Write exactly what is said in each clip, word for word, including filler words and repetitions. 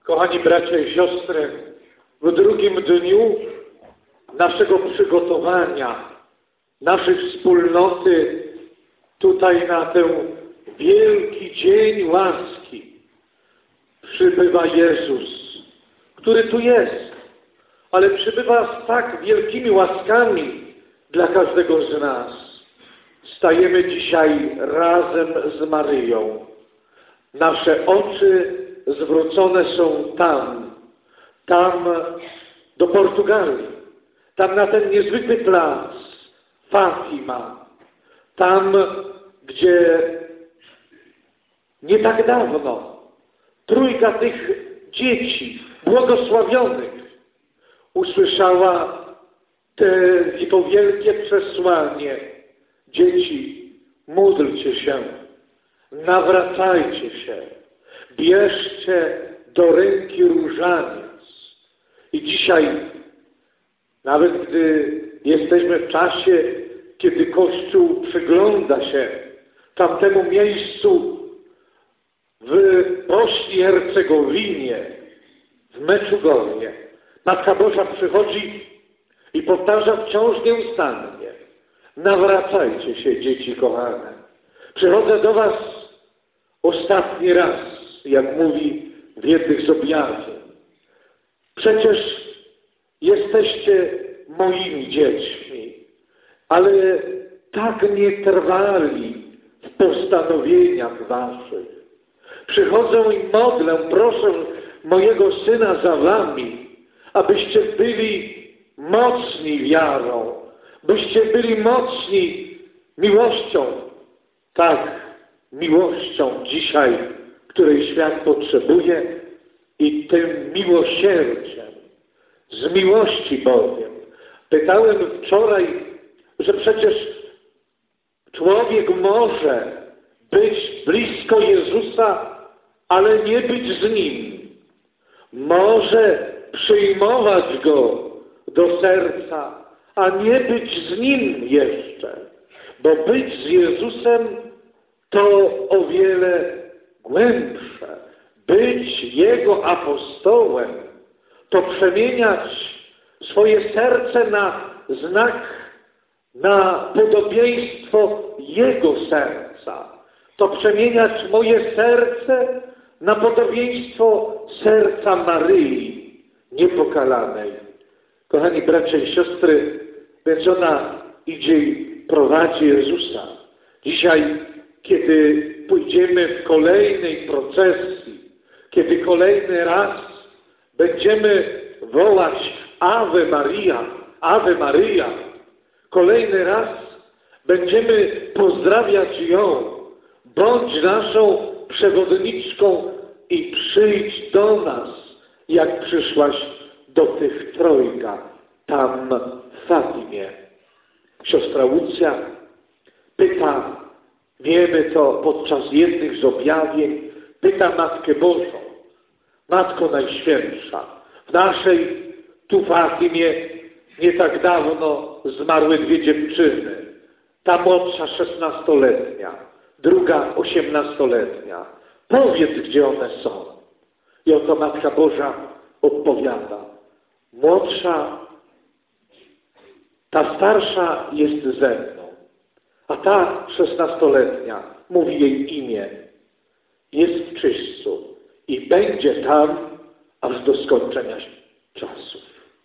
Kochani bracia i siostry, w drugim dniu naszego przygotowania, naszej wspólnoty tutaj na ten wielki dzień łaski przybywa Jezus, który tu jest, ale przybywa z tak wielkimi łaskami dla każdego z nas. Stajemy dzisiaj razem z Maryją. Nasze oczy zwrócone są tam, tam do Portugalii, tam na ten niezwykły plac Fatima, tam, gdzie nie tak dawno trójka tych dzieci błogosławionych usłyszała te, to wielkie przesłanie: dzieci, módlcie się, nawracajcie się, bierzcie do ręki różaniec. I dzisiaj, nawet gdy jesteśmy w czasie, kiedy Kościół przygląda się tamtemu miejscu w Bośni i Hercegowinie, w Meczugorje, Matka Boża przychodzi i powtarza wciąż nieustannie: nawracajcie się, dzieci kochane. Przychodzę do was ostatni raz, jak mówi w jednych z objawień. Przecież jesteście moimi dziećmi, ale tak nie trwali w postanowieniach waszych. Przychodzę i modlę, proszę mojego Syna za wami, abyście byli mocni wiarą, byście byli mocni miłością. Tak, miłością dzisiaj, której świat potrzebuje, i tym miłosierdziem. Z miłości bowiem. Pytałem wczoraj, że przecież człowiek może być blisko Jezusa, ale nie być z Nim. Może przyjmować Go do serca, a nie być z Nim jeszcze. Bo być z Jezusem to o wiele głębsze. Być Jego apostołem to przemieniać swoje serce na znak, na podobieństwo Jego serca. To przemieniać moje serce na podobieństwo serca Maryi Niepokalanej. Kochani bracia i siostry, więc ona idzie i prowadzi Jezusa. Dzisiaj, kiedy pójdziemy w kolejnej procesji, kiedy kolejny raz będziemy wołać Ave Maria, Ave Maria, kolejny raz będziemy pozdrawiać ją: bądź naszą przewodniczką i przyjdź do nas, jak przyszłaś do tych trojga tam w Fatimie. Siostra Łucja pyta, wiemy to podczas jednych z objawień, pyta Matkę Bożą: Matko Najświętsza, w naszej tu Fatimie nie tak dawno zmarły dwie dziewczyny. Ta młodsza szesnastoletnia, druga osiemnastoletnia. Powiedz, gdzie one są. I oto Matka Boża odpowiada: młodsza, ta starsza jest ze mną, a ta szesnastoletnia, mówi jej imię, jest w czyśćcu i będzie tam aż do skończenia czasów.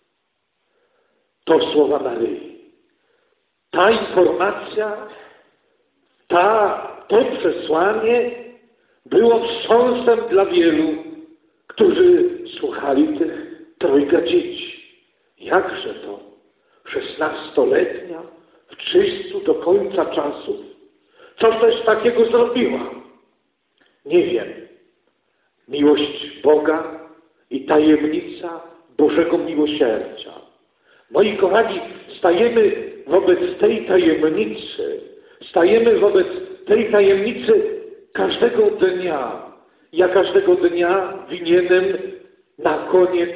To słowa Maryi. Ta informacja, ta, to przesłanie było wstrząsem dla wielu, którzy słuchali tych trojga dzieci. Jakże to? Szesnastoletnia w czyśćcu do końca czasów? Co też takiego zrobiła? Nie wiem. Miłość Boga i tajemnica Bożego miłosierdzia. Moi kochani, stajemy wobec tej tajemnicy, stajemy wobec tej tajemnicy każdego dnia. Ja każdego dnia winienem na koniec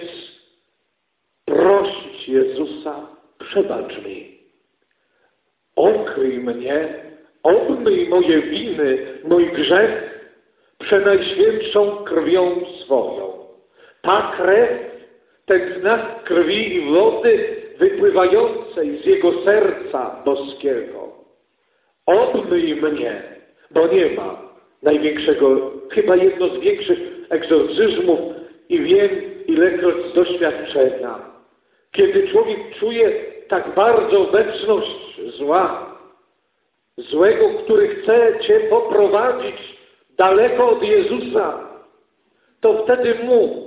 prosić Jezusa: przebacz mi, okryj mnie, obmyj moje winy, mój grzech przenajświętszą krwią swoją. Ta krew, ten znak krwi i wody wypływającej z Jego serca boskiego. Obmyj mnie, bo nie ma największego, chyba jedno z większych egzorcyzmów i wiem, ilekroć z doświadczenia. Kiedy człowiek czuje tak bardzo obecność zła, złego, który chce Cię poprowadzić daleko od Jezusa, to wtedy mów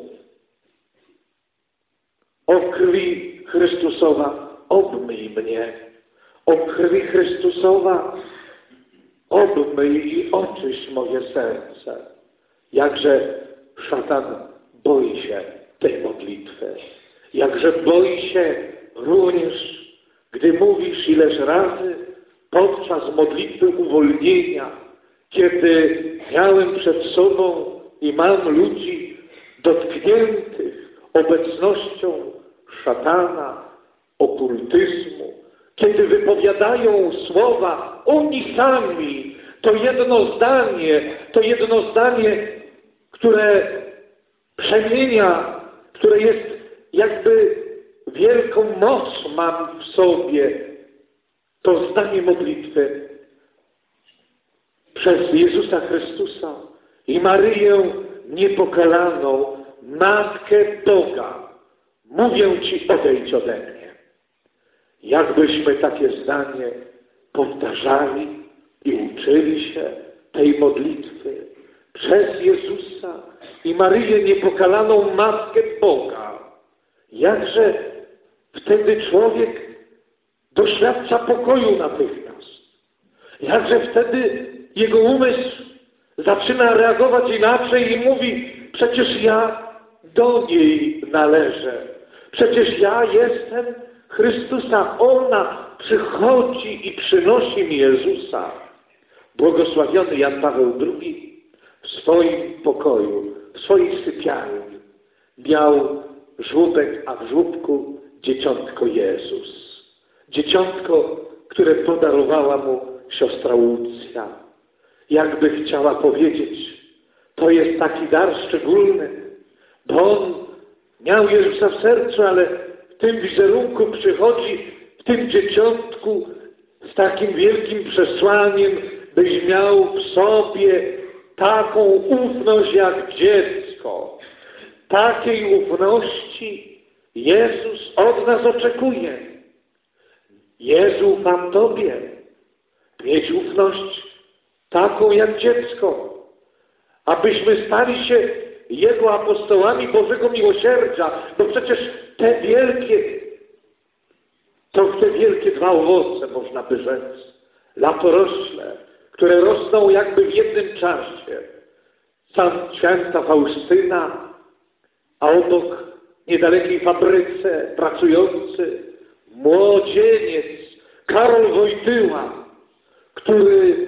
o krwi Chrystusowa, obmyj mnie. O krwi Chrystusowa, obmyj i oczyść moje serce. Jakże szatan boi się tej modlitwy. Jakże boi się również, gdy mówisz ileż razy podczas modlitwy uwolnienia, kiedy miałem przed sobą i mam ludzi dotkniętych obecnością szatana, okultyzmu, kiedy wypowiadają słowa oni sami, to jedno zdanie, to jedno zdanie, które przemienia, które jest jakby wielką moc mam w sobie, to zdanie modlitwy przez Jezusa Chrystusa i Maryję Niepokalaną, Matkę Boga. Mówię Ci, odejdź ode mnie. Jakbyśmy takie zdanie powtarzali i uczyli się tej modlitwy przez Jezusa i Maryję Niepokalaną, Matkę Boga, jakże wtedy człowiek doświadcza pokoju natychmiast. Jakże wtedy jego umysł zaczyna reagować inaczej i mówi, przecież ja do niej należę. Przecież ja jestem Chrystusa. Ona przychodzi i przynosi mi Jezusa. Błogosławiony Jan Paweł drugi w swoim pokoju, w swojej sypialni miał żłóbek, a w żłóbku dzieciątko Jezus. Dzieciątko, które podarowała mu siostra Łucja. Jakby chciała powiedzieć, to jest taki dar szczególny, bo on miał Jezusa w sercu, ale w tym wizerunku przychodzi, w tym dzieciątku z takim wielkim przesłaniem, byś miał w sobie taką ufność jak dziecko. Takiej ufności Jezus od nas oczekuje. Jezu, ufam Tobie. Mieć ufność taką jak dziecko. Abyśmy stali się Jego apostołami Bożego miłosierdzia. Bo przecież te wielkie, to te wielkie dwa owoce, można by rzec, latorośle, które rosną jakby w jednym czasie. Sam święta Faustyna, a obok niedalekiej fabryce pracujący młodzieniec Karol Wojtyła, który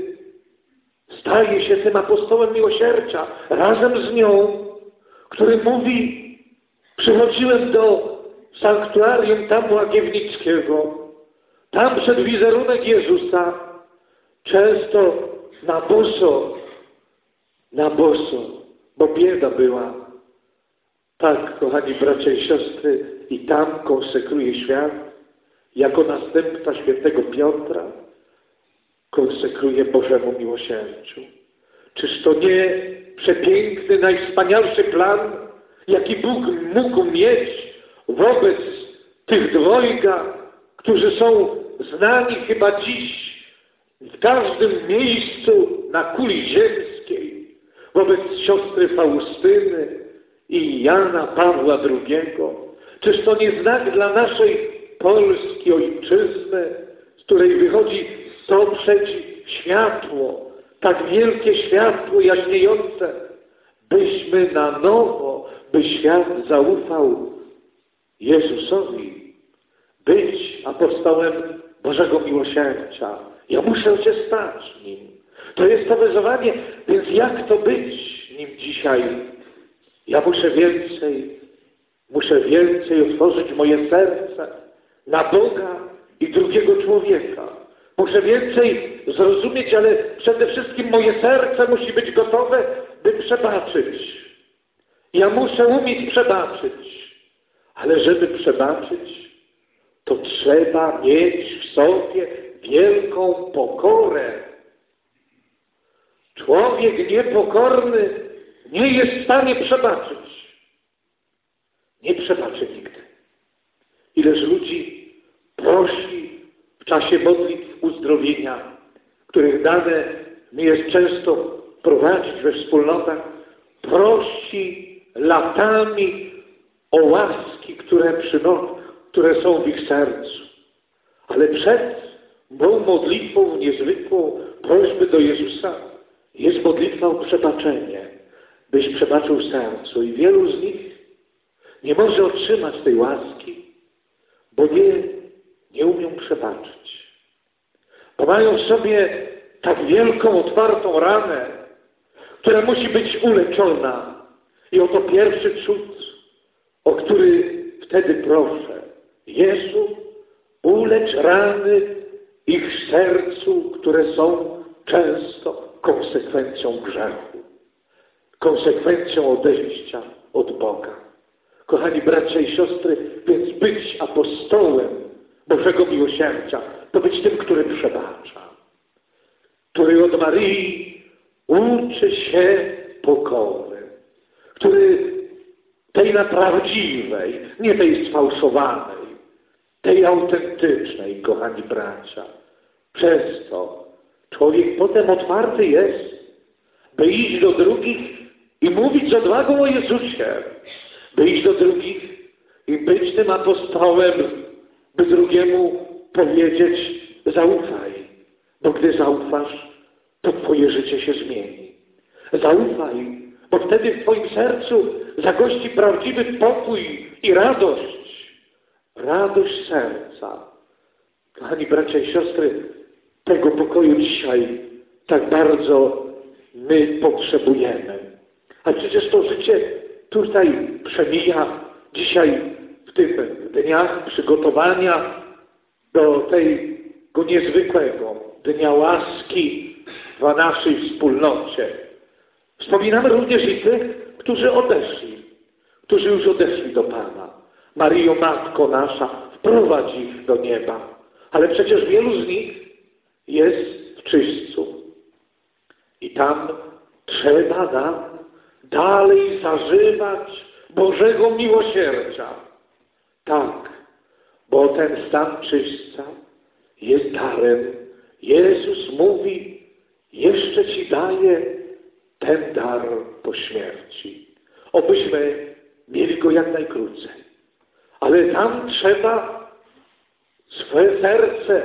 staje się tym apostołem miłosierdzia razem z nią, który mówi, przychodziłem do sanktuarium tam Łagiewnickiego, tam przed wizerunek Jezusa, często na boso, na boso, bo bieda była. Tak, kochani bracia i siostry, i tam konsekruje świat, jako następca świętego Piotra, konsekruje Bożemu miłosierdziu. Czyż to nie przepiękny, najwspanialszy plan, jaki Bóg mógł mieć wobec tych dwojga, którzy są znani chyba dziś w każdym miejscu na kuli ziemskiej, wobec siostry Faustyny i Jana Pawła drugiego. Czyż to nie znak dla naszej Polski ojczyzny, z której wychodzi to przeciw światło, tak wielkie światło jaśniejące, byśmy na nowo, by świat zaufał Jezusowi, być apostołem Bożego miłosierdzia. Ja muszę się stać nim. To jest to wyzwanie, więc jak to być nim dzisiaj? Ja muszę więcej, muszę więcej otworzyć moje serce na Boga i drugiego człowieka. Muszę więcej zrozumieć, ale przede wszystkim moje serce musi być gotowe, by przebaczyć. Ja muszę umieć przebaczyć. Ale żeby przebaczyć, to trzeba mieć w sobie wielką pokorę. Człowiek niepokorny nie jest w stanie przebaczyć. Nie przebaczy nigdy. Ileż ludzi prosi w czasie modlitw uzdrowienia, których dane mi jest często prowadzić we wspólnotach, prosi latami o łaski, które przynoszą, które są w ich sercu. Ale przed tą modlitwą niezwykłą prośby do Jezusa jest modlitwa o przebaczenie, byś przebaczył w sercu. I wielu z nich nie może otrzymać tej łaski, bo nie, nie umią przebaczyć. Bo mają w sobie tak wielką, otwartą ranę, która musi być uleczona. I oto pierwszy cud, o który wtedy proszę. Jezu, ulecz rany ich sercu, które są często konsekwencją grzechu, konsekwencją odejścia od Boga. Kochani bracia i siostry, więc być apostołem Bożego Miłosierdzia, to być tym, który przebacza, który od Maryi uczy się pokory, który tej na prawdziwej, nie tej sfałszowanej, tej autentycznej, kochani bracia. Przez to człowiek potem otwarty jest, by iść do drugich i mówić z odwagą o Jezusie, by iść do drugich i być tym apostołem, by drugiemu powiedzieć: zaufaj, bo gdy zaufasz, to twoje życie się zmieni. Zaufaj, bo wtedy w twoim sercu zagości prawdziwy pokój i radość. Radość serca. Kochani bracia i siostry, tego pokoju dzisiaj tak bardzo my potrzebujemy. A przecież to życie tutaj przemija dzisiaj w tych dniach przygotowania do tego niezwykłego Dnia Łaski w naszej wspólnocie. Wspominamy również i tych, którzy odeszli, którzy już odeszli do Pana. Maryjo, Matko nasza, wprowadź ich do nieba. Ale przecież wielu z nich jest w czyśćcu. I tam trzeba nam dalej zażywać Bożego miłosierdzia. Tak, bo ten stan czyśćca jest darem. Jezus mówi: jeszcze Ci daję ten dar po śmierci. Obyśmy mieli go jak najkrócej. Ale tam trzeba swoje serce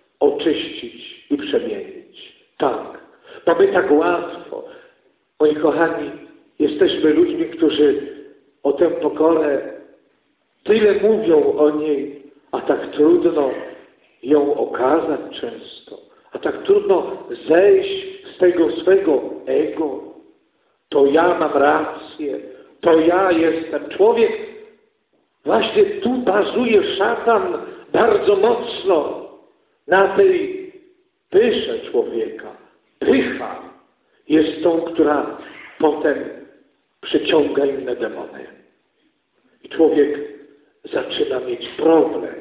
oczyścić i przemienić. Tak, bo my tak łatwo, moi kochani, jesteśmy ludźmi, którzy o tę pokorę tyle mówią o niej, a tak trudno ją okazać często, a tak trudno zejść z tego swego ego. To ja mam rację, to ja jestem. Człowiek, właśnie tu bazuje szatan bardzo mocno na tej pysze człowieka. Pycha jest tą, która potem przyciąga inne demony. I człowiek zaczyna mieć problem.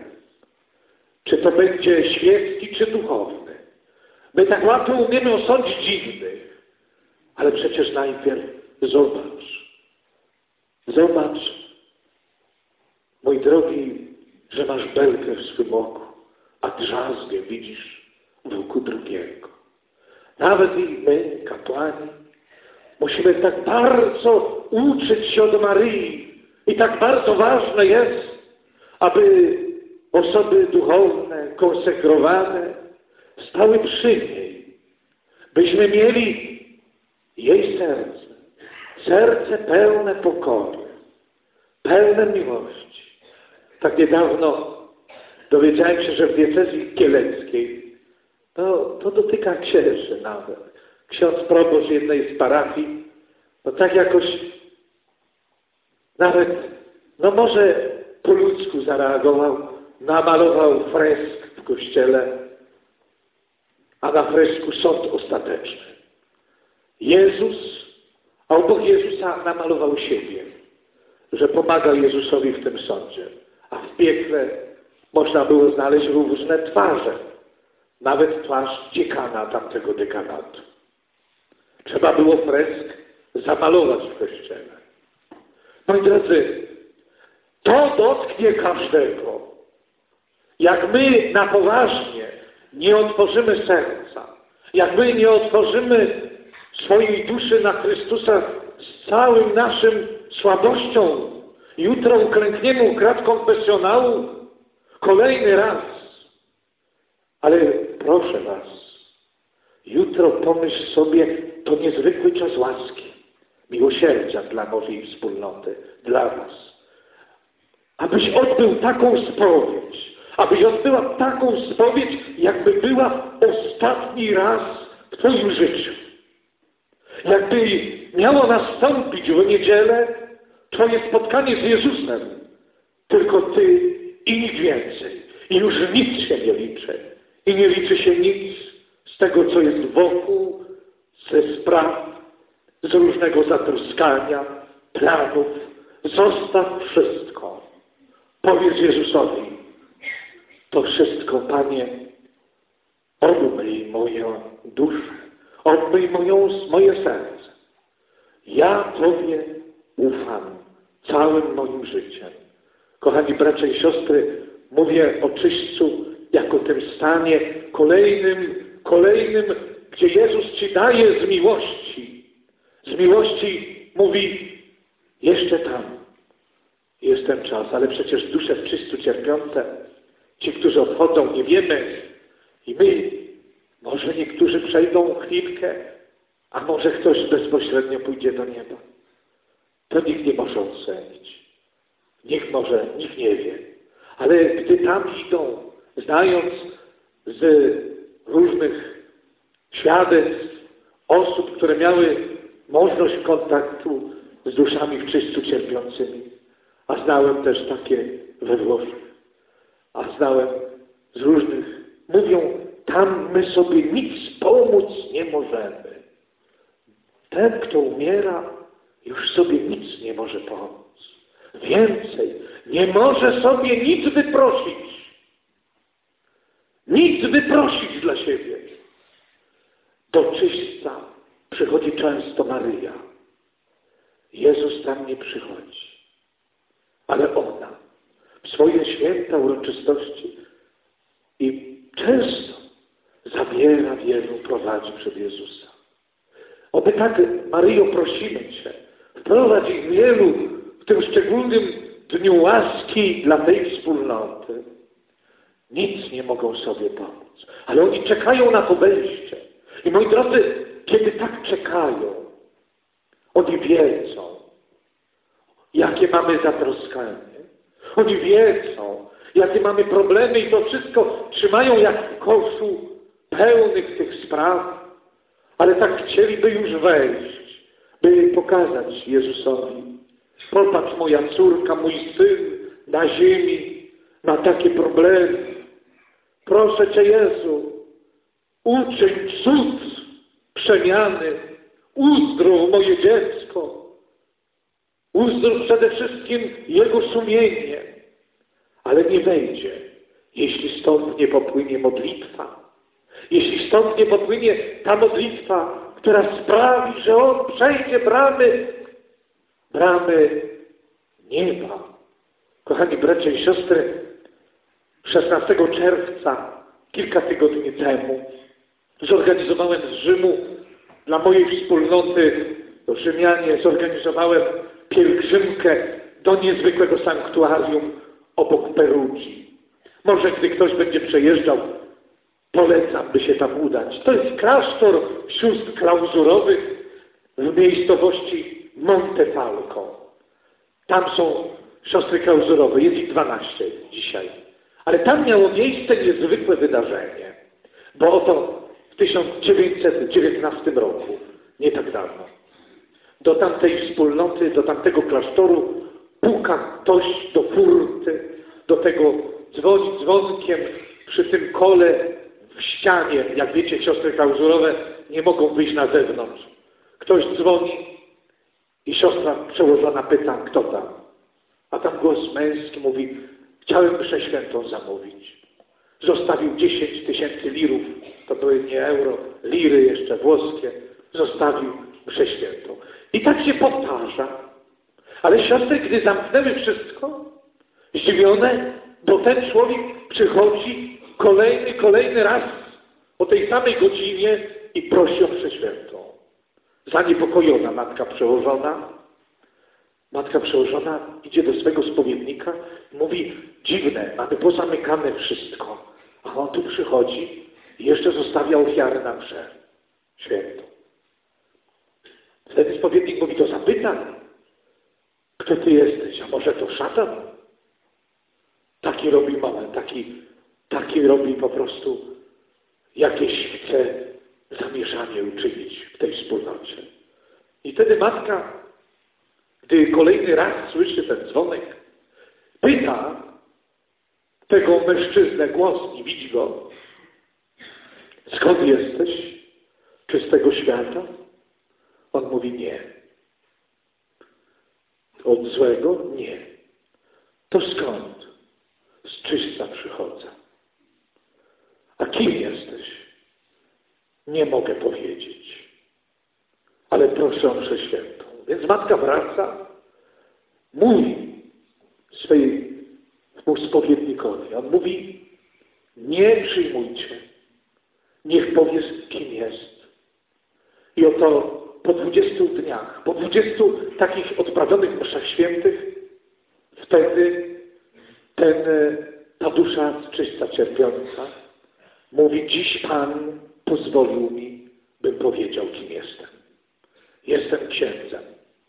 Czy to będzie świecki, czy duchowny. My tak łatwo umiemy osądzić innych. Ale przecież najpierw zobacz. Zobacz, mój drogi, że masz belkę w swym oku, a drzazgę widzisz w oku drugiego. Nawet i my, kapłani, musimy tak bardzo uczyć się od Maryi. I tak bardzo ważne jest, aby osoby duchowne, konsekrowane stały przy niej. Byśmy mieli jej serce. Serce pełne pokory, pełne miłości. Tak niedawno dowiedziałem się, że w diecezji kieleckiej to, to dotyka księży nawet. Ksiądz proboszcz jednej z parafii, no tak jakoś nawet, no może po ludzku zareagował, namalował fresk w kościele, a na fresku sąd ostateczny. Jezus, A obok Jezusa namalował siebie, że pomaga Jezusowi w tym sądzie. A w piekle można było znaleźć różne twarze, nawet twarz dziekana tamtego dekanatu. Trzeba było fresk zamalować w kościele. Moi drodzy, to dotknie każdego. Jak my na poważnie nie otworzymy serca, jak my nie otworzymy swojej duszy na Chrystusa z całym naszym słabością, jutro uklękniemy u krat konfesjonału kolejny raz. Ale proszę was, jutro pomyśl sobie, to niezwykły czas łaski, miłosierdzia dla Bożej wspólnoty, dla was. Abyś odbył taką spowiedź, abyś odbyła taką spowiedź, jakby była ostatni raz w twoim życiu. Jakby miało nastąpić w niedzielę twoje spotkanie z Jezusem. Tylko ty i nic więcej. I już nic się nie liczy. I nie liczy się nic z tego, co jest wokół, ze spraw, z różnego zatroskania, planów. Zostaw wszystko. Powiedz Jezusowi, to wszystko, Panie, obmyj moją duszę, obmyj moją, moje serce. Ja Tobie ufam całym moim życiem. Kochani bracia i siostry, mówię o czyśćcu jako tym stanie kolejnym, kolejnym, gdzie Jezus Ci daje z miłości. Z miłości mówi, jeszcze tam jest ten czas, ale przecież dusze w czyśćcu cierpiące, ci, którzy odchodzą, nie wiemy. I my, może niektórzy przejdą chwilkę, a może ktoś bezpośrednio pójdzie do nieba. To nikt nie może ocenić. Nikt może, nikt nie wie. Ale gdy tam idą, znając z różnych świadectw osób, które miały możliwość kontaktu z duszami w czyśćcu cierpiącymi, a znałem też takie we Włoszech, a znałem z różnych, mówią, tam my sobie nic pomóc nie możemy. Ten, kto umiera, już sobie nic nie może pomóc. Więcej, nie może sobie nic wyprosić. Nic wyprosić dla siebie. Do czyśćca przychodzi często Maryja. Jezus tam nie przychodzi. Ale ona w swoje święta uroczystości i często zabiera wielu, prowadzi przed Jezusa. Oby tak, Maryjo, prosimy Cię, wprowadź ich wielu w tym szczególnym dniu łaski dla tej wspólnoty. Nic nie mogą sobie pomóc, ale oni czekają na to wejście. I moi drodzy, kiedy tak czekają, oni wiedzą, jakie mamy zatroskanie. Oni wiedzą, jakie mamy problemy i to wszystko trzymają jak w koszu pełnych tych spraw, ale tak chcieliby już wejść, by pokazać Jezusowi. Popatrz, moja córka, mój syn na ziemi ma takie problemy. Proszę Cię, Jezu, uczyń cud przemiany. Uzdrów moje dziecko. Uzdrów przede wszystkim jego sumienie. Ale nie wejdzie, jeśli stąd nie popłynie modlitwa. Jeśli stąd nie popłynie ta modlitwa, która sprawi, że on przejdzie bramy, bramy nieba. Kochani bracia i siostry, szesnastego czerwca, kilka tygodni temu, zorganizowałem z Rzymu dla mojej wspólnoty Rzymianie, zorganizowałem pielgrzymkę do niezwykłego sanktuarium obok Perugii. Może gdy ktoś będzie przejeżdżał, polecam, by się tam udać. To jest klasztor sióstr klauzurowych w miejscowości Montefalco. Tam są siostry klauzurowe, jest ich dwanaście dzisiaj. Ale tam miało miejsce niezwykłe wydarzenie, bo oto w tysiąc dziewięćset dziewiętnastym roku, nie tak dawno, do tamtej wspólnoty, do tamtego klasztoru puka ktoś do furty, do tego dzwoni dzwonkiem przy tym kole w ścianie. Jak wiecie, siostry klauzurowe nie mogą wyjść na zewnątrz. Ktoś dzwoni I siostra przełożona pyta, kto tam? A tam głos męski mówi, chciałem mszę świętą zamówić. Zostawił dziesięć tysięcy lirów, to były nie euro, liry jeszcze włoskie. Zostawił mszę świętą. I tak się powtarza. Ale siostry, gdy zamknęły wszystko, zdziwione, bo ten człowiek przychodzi kolejny, kolejny raz o tej samej godzinie i prosi o mszę świętą. Zaniepokojona matka przełożona, matka przełożona idzie do swego spowiednika i mówi, dziwne, mamy pozamykane wszystko, a on tu przychodzi i jeszcze zostawia ofiarę na mszę świętą. Wtedy spowiednik mówi, to zapytam, kto ty jesteś, a może to szatan? Taki robi moment, taki, taki robi po prostu jakieś chce zamieszanie uczynić w tej wspólnocie. I wtedy matka, gdy kolejny raz słyszy ten dzwonek, pyta tego mężczyznę głos, nie widzi go, skąd jesteś? Czy z tego świata? On mówi nie. Od złego? Nie. To skąd? Z czyśćca przychodzę. A kim jesteś? Nie mogę powiedzieć. Ale proszę o mszę świętą. Więc matka wraca, mówi swojemu spowiednikowi. On mówi, nie przyjmujcie. Niech powie, kim jest. I oto po dwudziestu dniach, po dwudziestu takich odprawionych mszach świętych, wtedy ten, ta dusza z czyśćca cierpiąca mówi, dziś Pan pozwolił mi, bym powiedział, kim jestem. Jestem księdzem.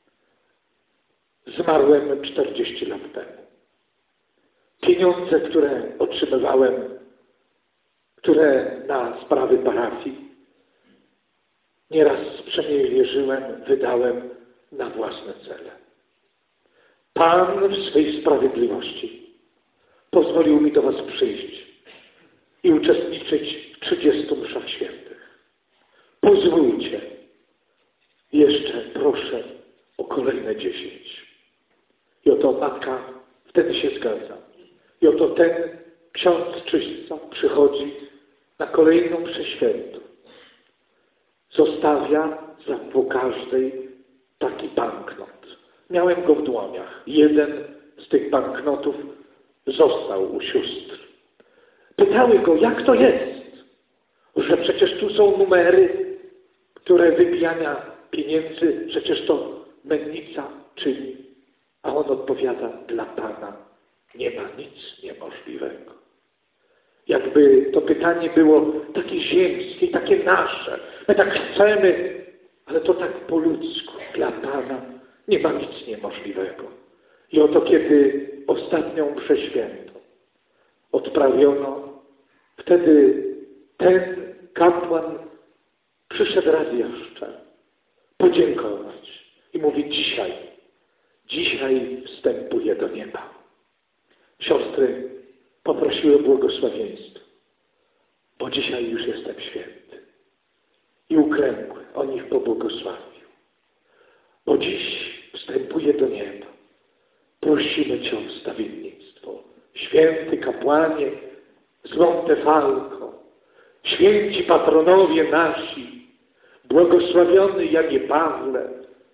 Zmarłem czterdzieści lat temu. Pieniądze, które otrzymywałem, które na sprawy parafii, nieraz sprzeniewierzyłem, wydałem na własne cele. Pan w swej sprawiedliwości pozwolił mi do was przyjść i uczestniczyć w trzydziestu mszach świętych. Pozwólcie, jeszcze proszę o kolejne dziesięć. I oto matka wtedy się zgadza. I oto ten ksiądz czyśćca przychodzi na kolejną mszę świętą. Zostawia za po każdej taki banknot. Miałem go w dłoniach. Jeden z tych banknotów został u sióstr. Pytały go, jak to jest, że przecież tu są numery, które wybijania pieniędzy, przecież to mennica czyni. A on odpowiada, dla Pana nie ma nic niemożliwego. Jakby to pytanie było takie ziemskie, takie nasze. My tak chcemy, ale to tak po ludzku. Dla Pana nie ma nic niemożliwego. I oto kiedy ostatnią mszę świętą odprawiono, wtedy ten kapłan przyszedł raz jeszcze podziękować i mówi, dzisiaj, dzisiaj wstępuję do nieba. Siostry poprosiły błogosławieństwo, bo dzisiaj już jestem święty. I uklękły, on ich pobłogosławił. Bo dziś wstępuję do nieba. Prosimy Cię o wstawiennictwo. Święty kapłanie z Montefalco, święci patronowie nasi, błogosławiony Janie Pawle,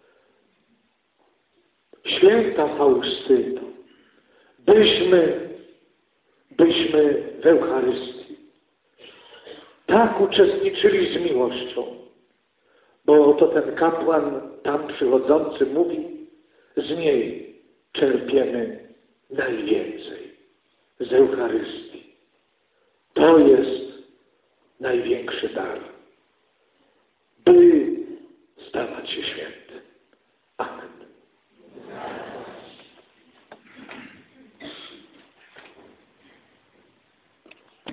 święta Faustyno, byśmy, byśmy w Eucharystii tak uczestniczyli z miłością, bo to ten kapłan tam przychodzący mówi, z niej czerpiemy najwięcej, z Eucharystii. To jest największy dar, by stawać się świętym.